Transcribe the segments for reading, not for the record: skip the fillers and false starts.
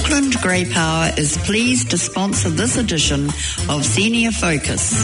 Auckland Grey Power is pleased to sponsor this edition of Senior Focus.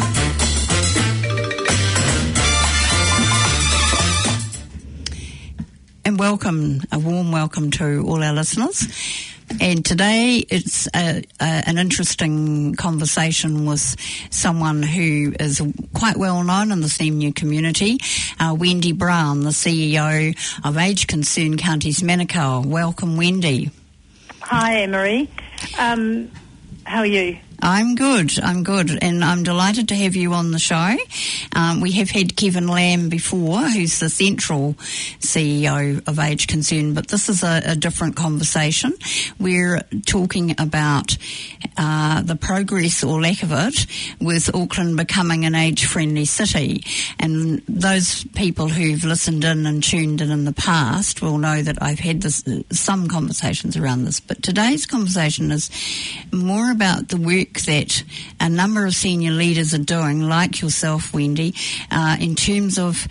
And a warm welcome to all our listeners. And today it's an interesting conversation with someone who is quite well known in the senior community, Wendy Brown, the CEO of Age Concern Counties Manukau. Welcome, Wendy. Hi, Emery. How are you? I'm good, and I'm delighted to have you on the show. We have had Kevin Lamb before, who's the central CEO of Age Concern, but this is a different conversation. We're talking about the progress or lack of it with Auckland becoming an age-friendly city. And those people who've listened in and tuned in the past will know that I've had some conversations around this. But today's conversation is more about the work that a number of senior leaders are doing, like yourself, Wendy, in terms of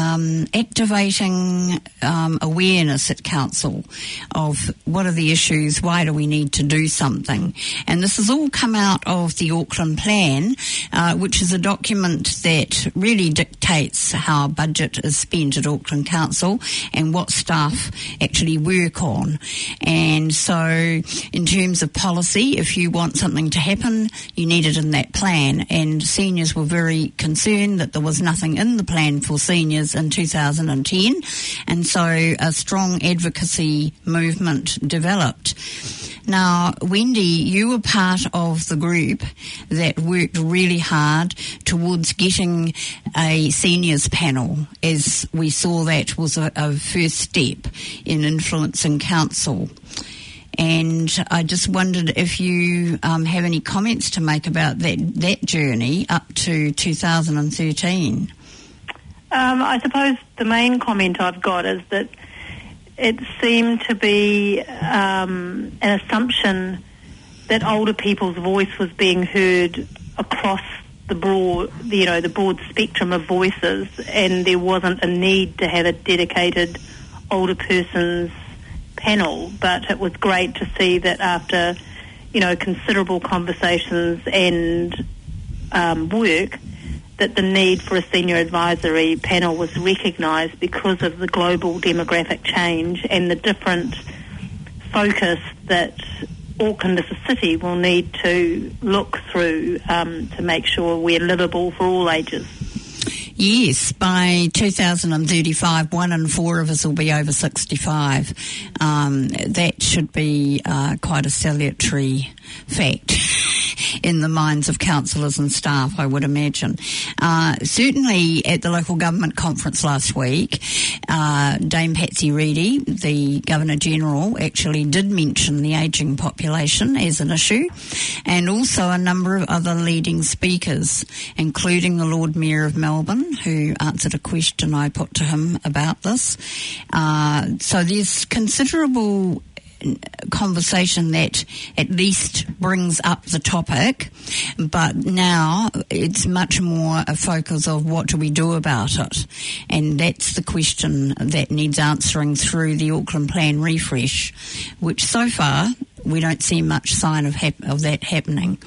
activating awareness at council of what are the issues, why do we need to do something. And this has all come out of the Auckland Plan, which is a document that really dictates how a budget is spent at Auckland Council and what staff actually work on. And so in terms of policy, if you want something to happen, you need it in that plan, and seniors were very concerned that there was nothing in the plan for seniors in 2010, and so a strong advocacy movement developed. Now, Wendy, you were part of the group that worked really hard towards getting a seniors panel, as we saw that was a first step in influencing council. And I just wondered if you have any comments to make about that journey up to 2013. I suppose the main comment I've got is that it seemed to be an assumption that older people's voice was being heard across the broad spectrum of voices, and there wasn't a need to have a dedicated older person's panel. But it was great to see that after, considerable conversations and work, that the need for a senior advisory panel was recognised because of the global demographic change and the different focus that Auckland as a city will need to look through to make sure we're livable for all ages. Yes, by 2035, 1 in 4 of us will be over 65. That should be quite a salutary fact in the minds of councillors and staff, I would imagine. Certainly at the local government conference last week, Dame Patsy Reedy, the Governor-General, actually did mention the ageing population as an issue, and also a number of other leading speakers, including the Lord Mayor of Melbourne, who answered a question I put to him about this. So there's considerable conversation that at least brings up the topic, but now it's much more a focus of what do we do about it, and that's the question that needs answering through the Auckland Plan refresh, which so far we don't see much sign of that happening.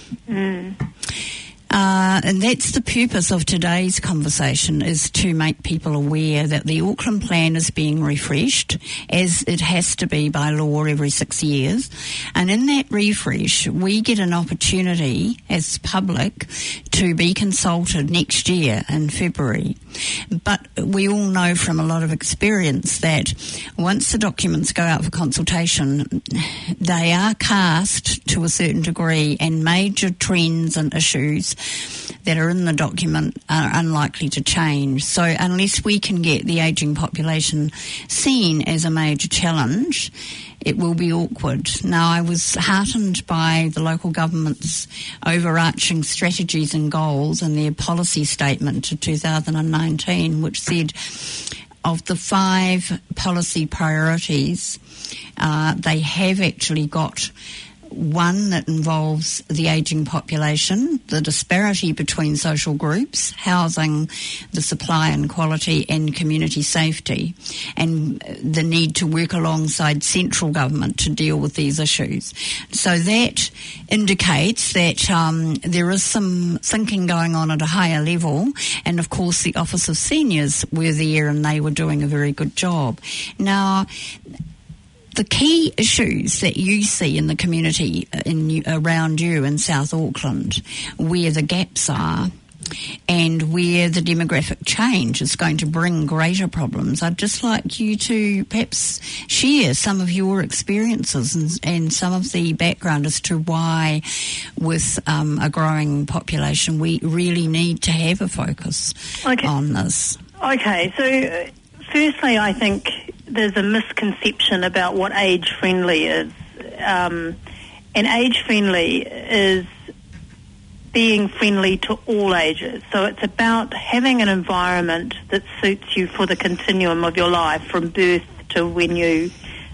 And that's the purpose of today's conversation, is to make people aware that the Auckland Plan is being refreshed, as it has to be by law every 6 years. And in that refresh, we get an opportunity as public to be consulted next year in February. But we all know from a lot of experience that once the documents go out for consultation, they are cast to a certain degree, and major trends and issues that are in the document are unlikely to change. So unless we can get the ageing population seen as a major challenge, it will be awkward. Now, I was heartened by the local government's overarching strategies and goals and their policy statement to 2019, which said of the 5 policy priorities, they have actually got one that involves the ageing population, the disparity between social groups, housing, the supply and quality, and community safety, and the need to work alongside central government to deal with these issues. So that indicates that there is some thinking going on at a higher level, and of course the Office of Seniors were there and they were doing a very good job. Now, the key issues that you see in the community around you in South Auckland, where the gaps are and where the demographic change is going to bring greater problems, I'd just like you to perhaps share some of your experiences and some of the background as to why, with a growing population, we really need to have a focus on this. Okay, so firstly, I think there's a misconception about what age-friendly is. And age-friendly is being friendly to all ages. So it's about having an environment that suits you for the continuum of your life, from birth to when you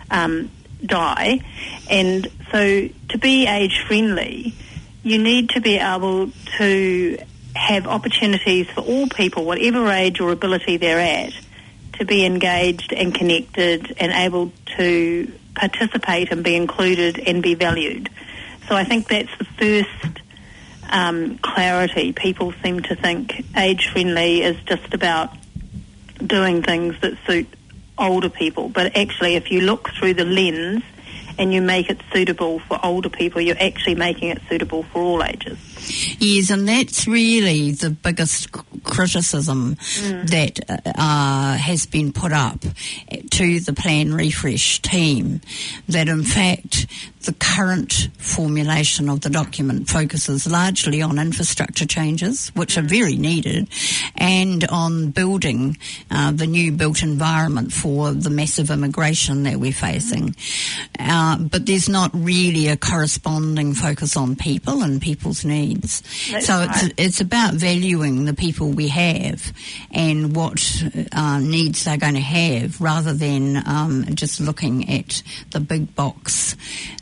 die. And so to be age-friendly, you need to be able to have opportunities for all people, whatever age or ability they're at, to be engaged and connected and able to participate and be included and be valued. So I think that's the first clarity. People seem to think age-friendly is just about doing things that suit older people. But actually, if you look through the lens and you make it suitable for older people, you're actually making it suitable for all ages. Yes, and that's really the biggest criticism that has been put up to the Plan Refresh team, that in fact the current formulation of the document focuses largely on infrastructure changes, which are very needed, and on building the new built environment for the massive immigration that we're facing. But there's not really a corresponding focus on people and people's needs. That's so right. it's about valuing the people we have and what needs they're going to have, rather than just looking at the big box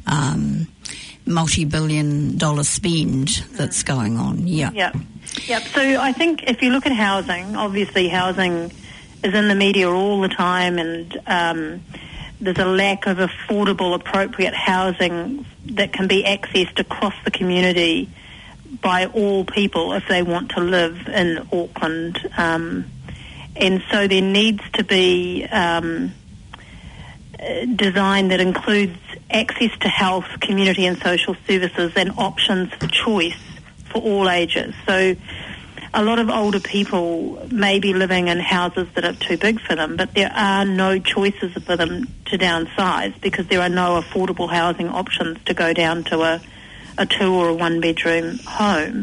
multi-billion-dollar spend that's going on. Yep. So I think if you look at housing, obviously housing is in the media all the time, and there's a lack of affordable, appropriate housing that can be accessed across the community by all people if they want to live in Auckland. And so there needs to be design that includes access to health, community and social services, and options for choice for all ages. So a lot of older people may be living in houses that are too big for them, but there are no choices for them to downsize because there are no affordable housing options to go down to a 2 or a 1 bedroom home.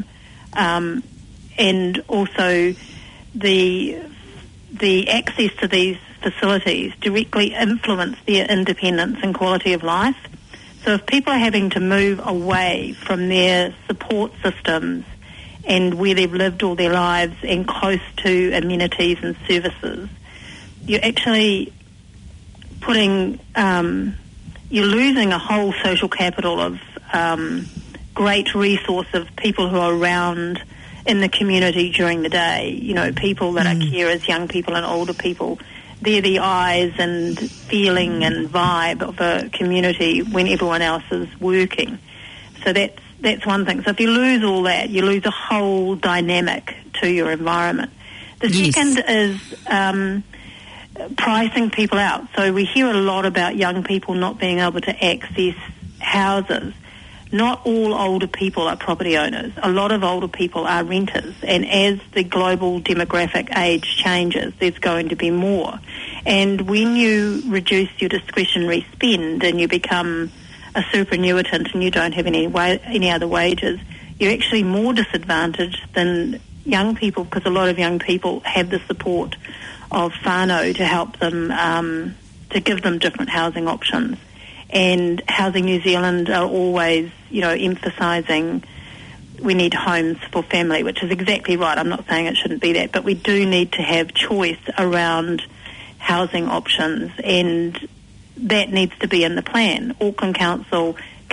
And also the access to these facilities directly influence their independence and quality of life. So if people are having to move away from their support systems and where they've lived all their lives and close to amenities and services, you're actually putting, you're losing a whole social capital of great resource of people who are around in the community during the day. You know, people that are carers, young people and older people. They're the eyes and feeling and vibe of a community when everyone else is working. So that's one thing. So if you lose all that, you lose a whole dynamic to your environment. The second is pricing people out. So we hear a lot about young people not being able to access houses. Not all older people are property owners. A lot of older people are renters. And as the global demographic age changes, there's going to be more. And when you reduce your discretionary spend and you become a superannuitant and you don't have any other wages, you're actually more disadvantaged than young people, because a lot of young people have the support of whānau to help them, to give them different housing options. And Housing New Zealand are always, emphasising we need homes for family, which is exactly right. I'm not saying it shouldn't be that, but we do need to have choice around housing options, and that needs to be in the plan. Auckland Council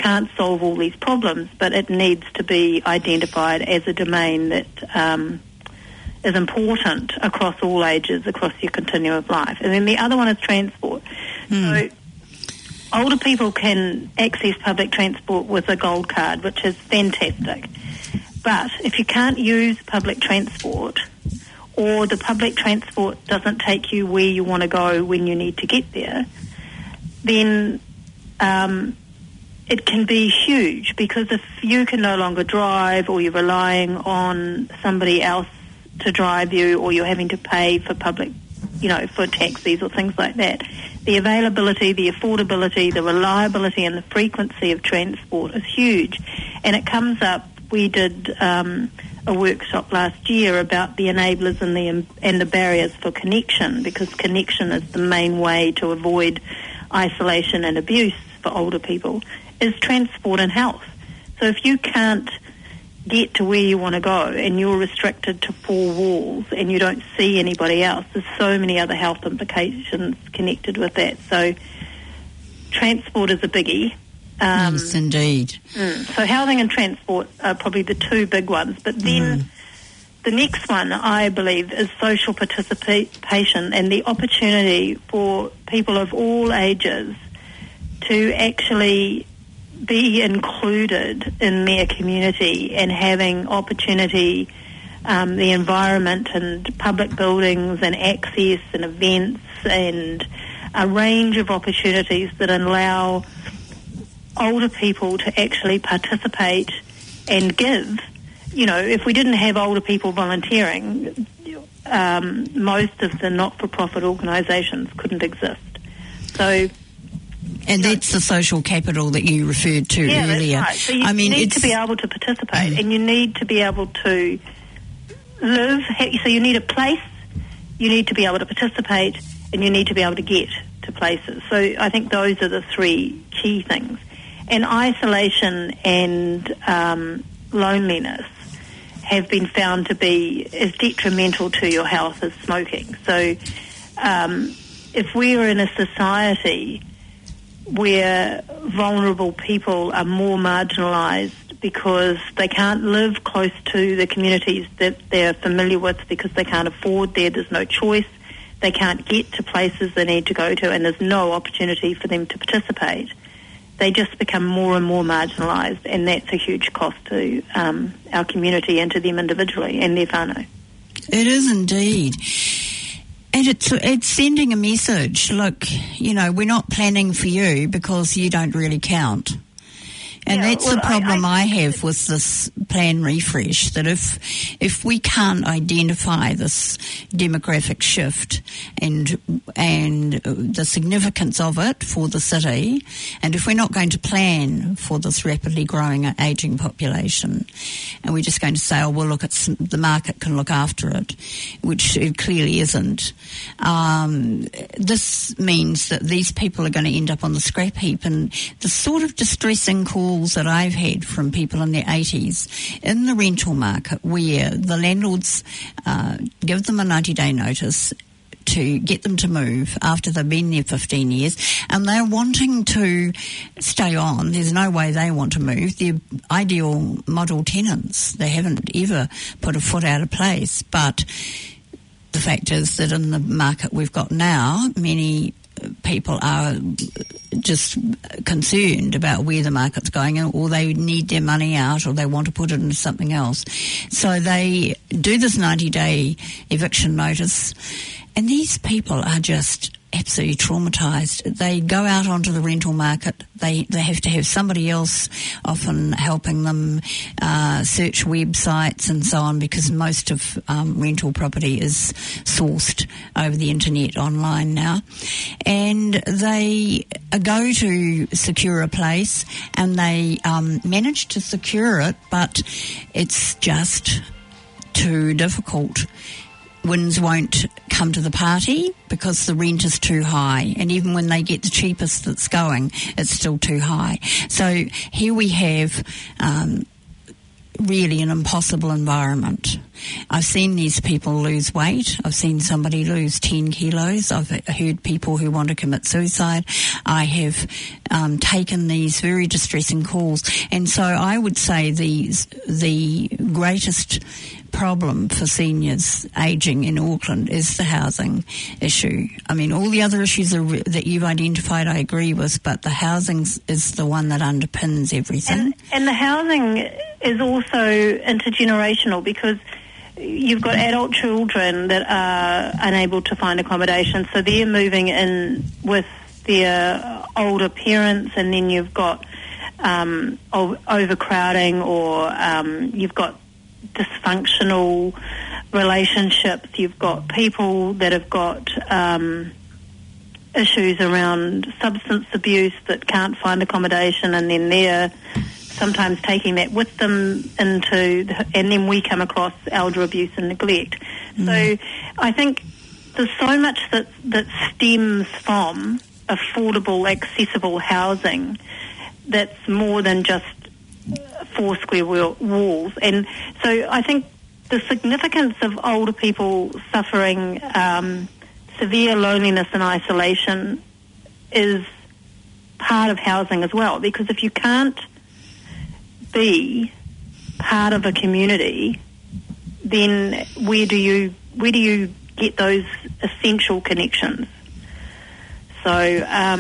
can't solve all these problems, but it needs to be identified as a domain that is important across all ages, across your continuum of life. And then the other one is transport. So older people can access public transport with a gold card, which is fantastic. But if you can't use public transport, or the public transport doesn't take you where you want to go when you need to get there, then it can be huge, because if you can no longer drive, or you're relying on somebody else to drive you, or you're having to pay for public, for taxis or things like that, the availability, the affordability, the reliability and the frequency of transport is huge. And it comes up, we did a workshop last year about the enablers and the barriers for connection, because connection is the main way to avoid isolation and abuse for older people, is transport and health. So if you can't get to where you want to go and you're restricted to four walls and you don't see anybody else, there's so many other health implications connected with that. So transport is a biggie. Yes, indeed. So housing and transport are probably the two big ones. But then the next one, I believe, is social participation and the opportunity for people of all ages to actually be included in their community and having opportunity, the environment and public buildings and access and events and a range of opportunities that allow older people to actually participate and give. If we didn't have older people volunteering, most of the not-for-profit organisations couldn't exist. So, and that's the social capital that you referred to earlier. That's right. So you need to be able to participate, and you need to be able to live. So you need a place, you need to be able to participate, and you need to be able to get to places. So I think those are the three key things. And isolation and loneliness have been found to be as detrimental to your health as smoking. So if we are in a society where vulnerable people are more marginalised because they can't live close to the communities that they're familiar with because they can't afford there's no choice, they can't get to places they need to go to, and there's no opportunity for them to participate, they just become more and more marginalised, and that's a huge cost to our community and to them individually and their whānau. It is indeed. And it's sending a message, look, we're not planning for you because you don't really count. And that's the problem I have with this plan refresh, that if we can't identify this demographic shift and the significance of it for the city, and if we're not going to plan for this rapidly growing ageing population, and we're just going to say, look, the market can look after it, which it clearly isn't, this means that these people are going to end up on the scrap heap. And the sort of distressing calls that I've had from people in their 80s in the rental market, where the landlords give them a 90-day notice to get them to move after they've been there 15 years, and they're wanting to stay on. There's no way they want to move. They're ideal model tenants. They haven't ever put a foot out of place. But the fact is that in the market we've got now, many people are just concerned about where the market's going, or they need their money out, or they want to put it into something else. So they do this 90-day eviction notice, and these people are just absolutely traumatised. They go out onto the rental market. They have to have somebody else often helping them search websites and so on, because most of rental property is sourced over the internet online now. And they go to secure a place, and they manage to secure it, but it's just too difficult. Wins won't come to the party because the rent is too high, and even when they get the cheapest that's going, it's still too high. So here we have really an impossible environment. I've seen these people lose weight. I've seen somebody lose 10 kilos. I've heard people who want to commit suicide. I have taken these very distressing calls. And so I would say the greatest problem for seniors ageing in Auckland is the housing issue. I mean, all the other issues that you've identified I agree with, but the housing is the one that underpins everything. And the housing is also intergenerational, because you've got adult children that are unable to find accommodation, so they're moving in with their older parents, and then you've got overcrowding, or you've got dysfunctional relationships. You've got people that have got issues around substance abuse that can't find accommodation, and then they're sometimes taking that with them and then we come across elder abuse and neglect. So I think there's so much that stems from affordable, accessible housing that's more than just 4 square walls. And so I think the significance of older people suffering severe loneliness and isolation is part of housing as well, because if you can't be part of a community, then where do you get those essential connections? So I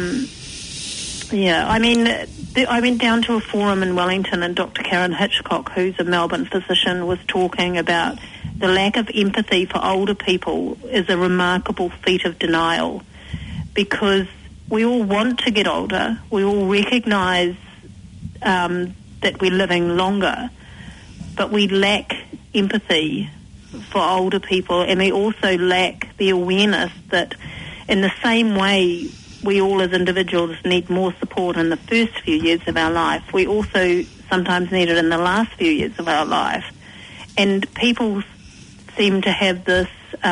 mean, I went down to a forum in Wellington, and Dr. Karen Hitchcock, who's a Melbourne physician, was talking about the lack of empathy for older people is a remarkable feat of denial, because we all want to get older, we all recognise that we're living longer, but we lack empathy for older people, and we also lack the awareness that in the same way we all as individuals need more support in the first few years of our life, we also sometimes need it in the last few years of our life. And people seem to have this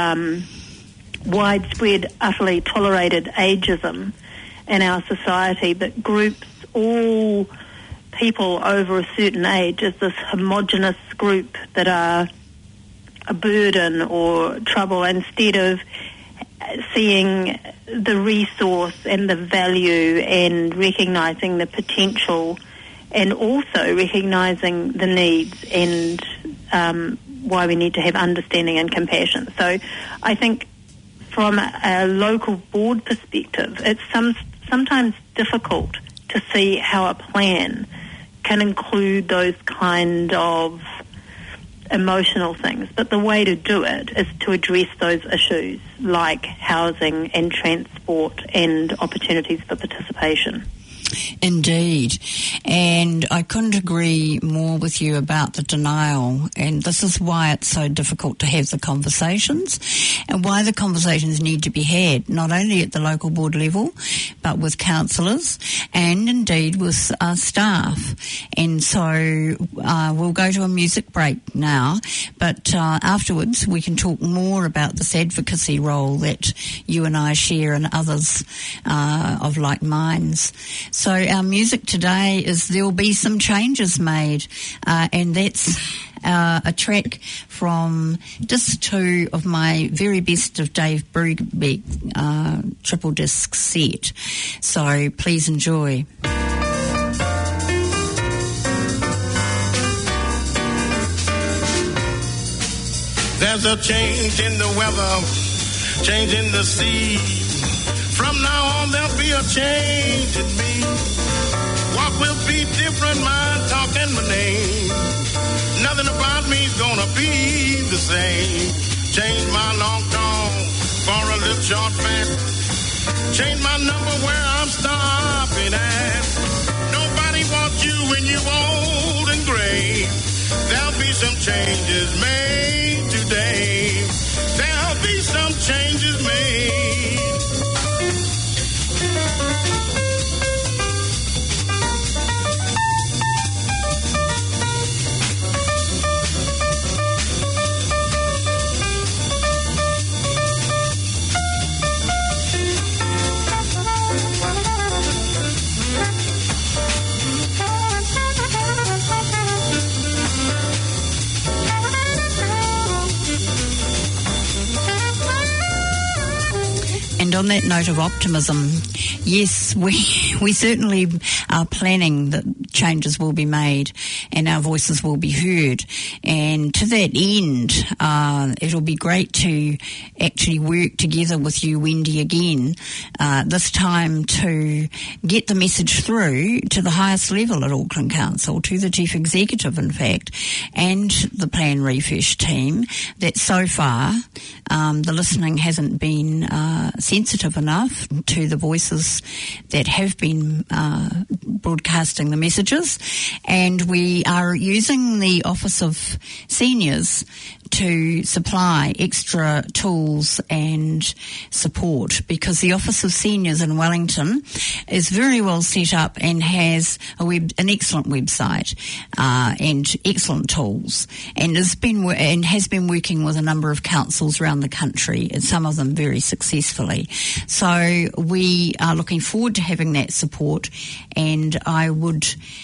widespread, utterly tolerated ageism in our society that groups all people over a certain age as this homogenous group that are a burden or trouble, instead of seeing the resource and the value and recognising the potential, and also recognising the needs and why we need to have understanding and compassion. So I think from a local board perspective, it's sometimes difficult to see how a plan can include those kind of emotional things. But the way to do it is to address those issues like housing and transport and opportunities for participation. Indeed. And I couldn't agree more with you about the denial. And this is why it's so difficult to have the conversations, and why the conversations need to be had, not only at the local board level, but with councillors and indeed with staff. And so we'll go to a music break now, but afterwards we can talk more about this advocacy role that you and I share, and others of like minds. So our music today is There'll Be Some Changes Made, and that's a track from disc 2 of my very best of Dave Brubeck triple disc set. So please enjoy. There's a change in the weather, change in the sea. From now on there'll be a change in me. Walk will be different, mind talking my name. Nothing about me's gonna be the same. Change my long tongue for a little short fat. Change my number where I'm stopping at. Nobody wants you when you're old and gray. There'll be some changes made today. There'll be some changes made. on that note of optimism, yes, we certainly are planning that changes will be made and our voices will be heard. And to that end, it'll be great to actually work together with you, Wendy, again, this time to get the message through to the highest level at Auckland Council, to the Chief Executive, in fact, and the Plan Refresh team, that so far the listening hasn't been sensitive enough to the voices that have been broadcasting the messages, and we are using the Office of Seniors to supply extra tools and support, because the Office of Seniors in Wellington is very well set up and has an excellent website and excellent tools, and has been working with a number of councils around the country, and some of them very successfully. So we are looking forward to having that support, and I would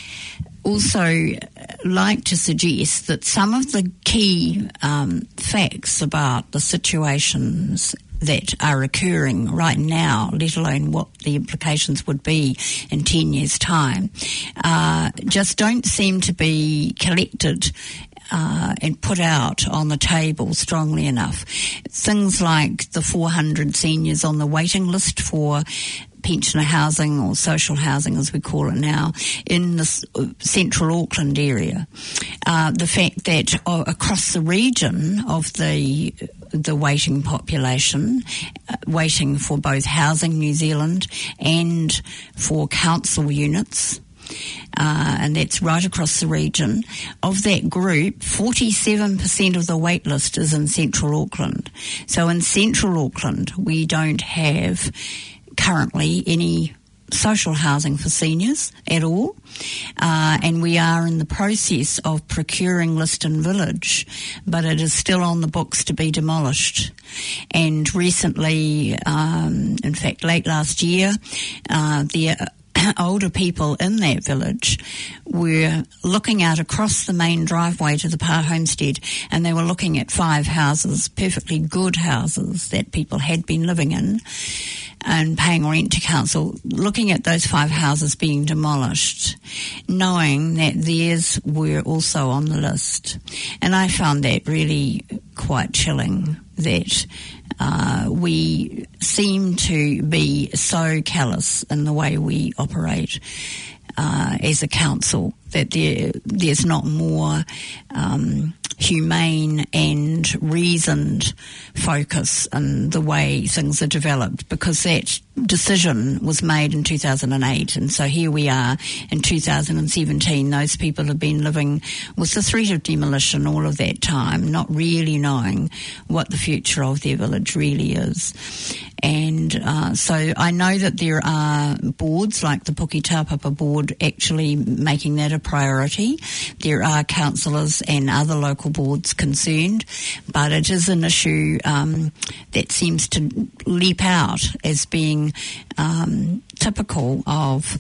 also like to suggest that some of the key facts about the situations that are occurring right now, let alone what the implications would be in 10 years' time, just don't seem to be collected and put out on the table strongly enough. Things like the 400 seniors on the waiting list for pensioner housing, or social housing as we call it now, in the central Auckland area. The fact that across the region of the waiting population, waiting for both Housing New Zealand and for council units, and that's right across the region. Of that group, 47% of the wait list is in central Auckland. So in central Auckland, we don't have currently any social housing for seniors at all, and we are in the process of procuring Liston Village, but it is still on the books to be demolished. And recently, in fact late last year, the older people in that village were looking out across the main driveway to the Pa homestead, and they were looking at 5 houses, perfectly good houses that people had been living in and paying rent to council, looking at those 5 houses being demolished, knowing that theirs were also on the list. And I found that really quite chilling, that we seem to be so callous in the way we operate as a council, that there's not more humane and reasoned focus in the way things are developed, because that decision was made in 2008, and so here we are in 2017. Those people have been living with the threat of demolition all of that time, not really knowing what the future of their village really is. And so I know that there are boards like the Puki Taupapa board actually making that a priority. There are councillors and other local boards concerned, but it is an issue that seems to leap out as being typical of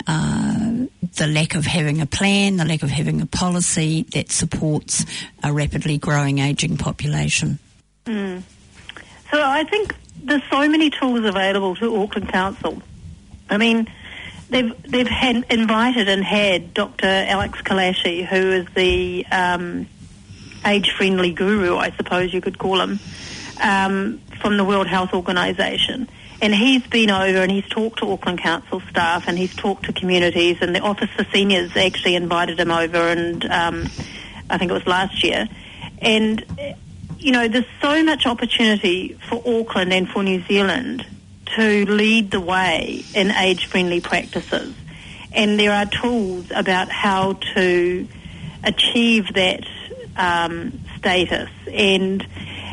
the lack of having a plan, the lack of having a policy that supports a rapidly growing ageing population. So I think there's so many tools available to Auckland Council. I mean, they've had invited and had Dr. Alex Kalashi, who is the age-friendly guru, I suppose you could call him, from the World Health Organization. And he's been over and he's talked to Auckland Council staff and he's talked to communities, and the Office for Seniors actually invited him over, and I think it was last year. And, you know, there's so much opportunity for Auckland and for New Zealand to lead the way in age-friendly practices. And there are tools about how to achieve that status, and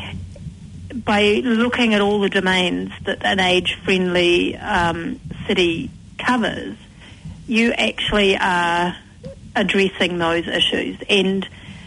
by looking at all the domains that an age-friendly city covers, you actually are addressing those issues. And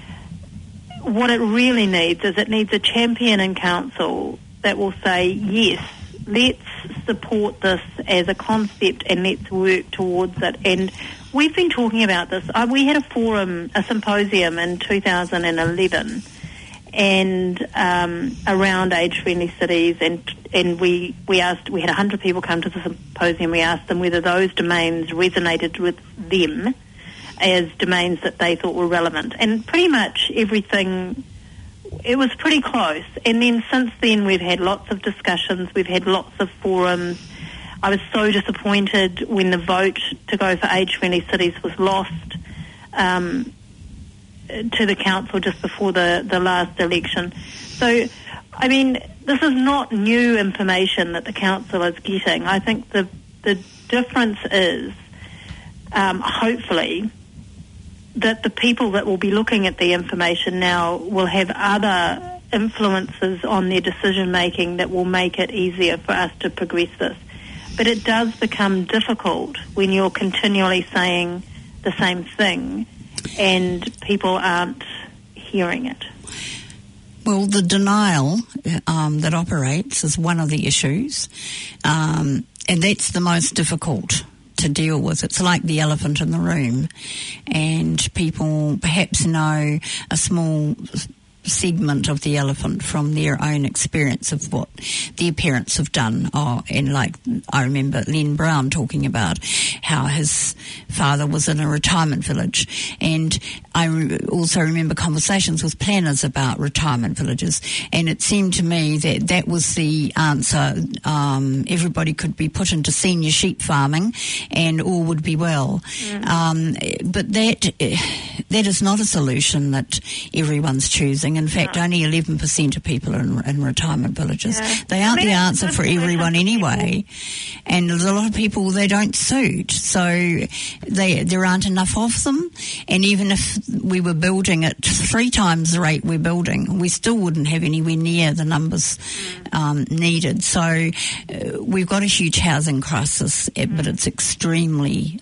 what it really needs is it needs a champion in council that will say, yes, let's support this as a concept and let's work towards it. And we've been talking about this. We had a symposium in 2011 and around age-friendly cities and we had 100 people come to the symposium. We asked them whether those domains resonated with them as domains that they thought were relevant, and pretty much everything. It was pretty close. And then since then, we've had lots of discussions. We've had lots of forums. I was so disappointed when the vote to go for age-friendly cities was lost to the council just before the last election. So, I mean, this is not new information that the council is getting. I think the difference is, hopefully, that the people that will be looking at the information now will have other influences on their decision-making that will make it easier for us to progress this. But it does become difficult when you're continually saying the same thing and people aren't hearing it. Well, the denial that operates is one of the issues, and that's the most difficult to deal with. It's like the elephant in the room, and people perhaps know a small segment of the elephant from their own experience of what their parents have done. And like I remember Len Brown talking about how his father was in a retirement village, and I also remember conversations with planners about retirement villages, and it seemed to me that that was the answer. Everybody could be put into senior sheep farming and all would be well. But that is not a solution that everyone's choosing. In fact, only 11% of people are in retirement villages. Yeah. They aren't the answer for everyone anyway. And there's a lot of people they don't suit. So there aren't enough of them. And even if we were building at 3 times the rate we're building, we still wouldn't have anywhere near the numbers needed. So we've got a huge housing crisis, but it's extremely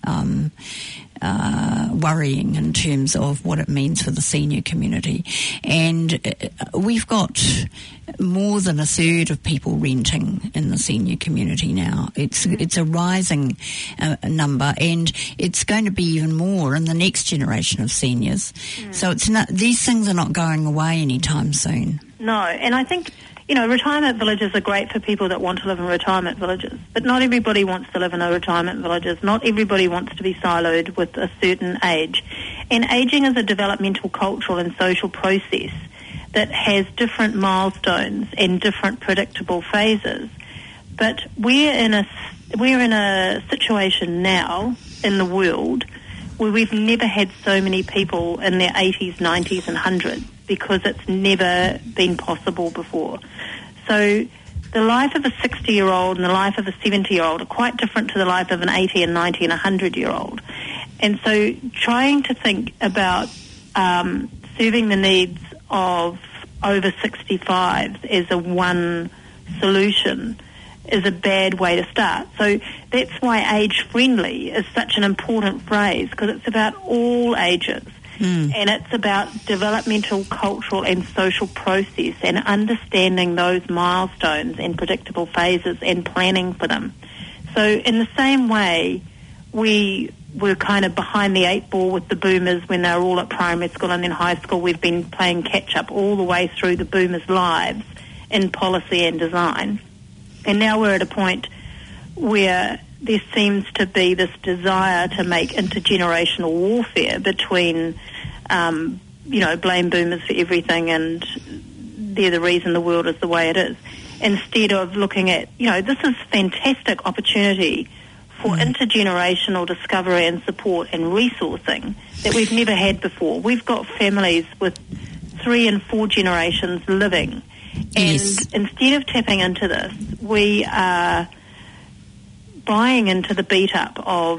worrying in terms of what it means for the senior community. And we've got more than a third of people renting in the senior community now. It's a rising number, and it's going to be even more in the next generation of seniors. So it's not, these things are not going away anytime soon. No, and I think, retirement villages are great for people that want to live in retirement villages, but not everybody wants to live in a retirement villages. Not everybody wants to be siloed with a certain age. And ageing is a developmental, cultural and social process that has different milestones and different predictable phases. But we're in a situation now in the world where we've never had so many people in their 80s, 90s and 100s, because it's never been possible before. So the life of a 60-year-old and the life of a 70-year-old are quite different to the life of an 80 and 90 and 100-year-old. And so trying to think about serving the needs of over 65s as a one solution is a bad way to start. So that's why age-friendly is such an important phrase, because it's about all ages. And it's about developmental, cultural and social process and understanding those milestones and predictable phases and planning for them. So in the same way, we were kind of behind the 8 ball with the boomers when they were all at primary school and then high school. We've been playing catch-up all the way through the boomers' lives in policy and design. And now we're at a point where there seems to be this desire to make intergenerational warfare between, blame boomers for everything and they're the reason the world is the way it is, instead of looking at, this is fantastic opportunity for intergenerational discovery and support and resourcing that we've never had before. We've got families with 3 and 4 generations living. And instead of tapping into this, we are buying into the beat-up of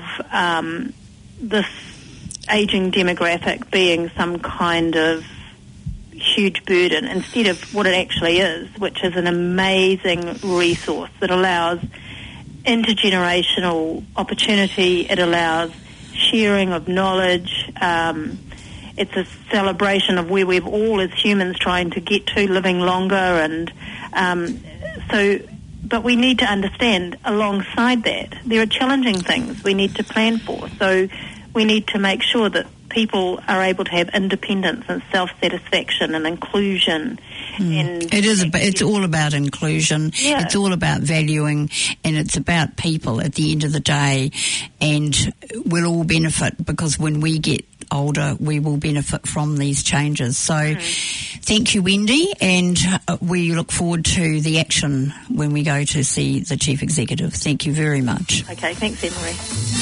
this ageing demographic being some kind of huge burden, instead of what it actually is, which is an amazing resource that allows intergenerational opportunity. It allows sharing of knowledge. It's a celebration of where we've all as humans trying to get to, living longer. And but we need to understand alongside that there are challenging things we need to plan for. So we need to make sure that people are able to have independence and self-satisfaction and inclusion. And it's all about inclusion. Yeah. It's all about valuing, and it's about people at the end of the day, and we'll all benefit, because when we get older, we will benefit from these changes. So thank you, Wendy, and we look forward to the action when we go to see the Chief Executive. Thank you very much. Okay, thanks, Emery.